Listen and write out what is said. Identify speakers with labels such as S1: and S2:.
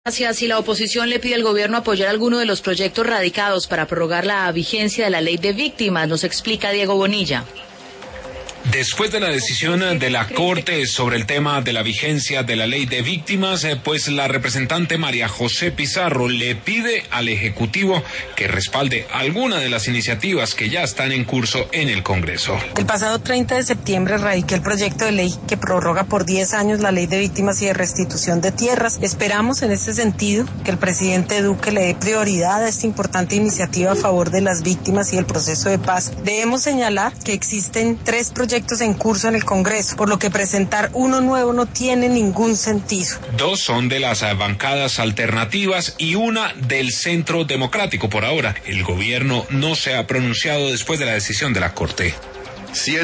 S1: Gracias. Y la oposición le pide al gobierno apoyar alguno de los proyectos radicados para prorrogar la vigencia de la ley de víctimas, nos explica Diego Bonilla.
S2: Después de la decisión de la Corte sobre el tema de la vigencia de la ley de víctimas, pues la representante María José Pizarro le pide al Ejecutivo que respalde alguna de las iniciativas que ya están en curso en el Congreso.
S3: El pasado 30 de septiembre radiqué el proyecto de ley que prorroga por 10 años la ley de víctimas y de restitución de tierras. Esperamos en este sentido que el presidente Duque le dé prioridad a esta importante iniciativa a favor de las víctimas y el proceso de paz. Debemos señalar que existen 3 proyectos en curso en el Congreso, por lo que presentar uno nuevo no tiene ningún sentido.
S2: 2 son de las bancadas alternativas y una del Centro Democrático. Por ahora, el gobierno no se ha pronunciado después de la decisión de la Corte.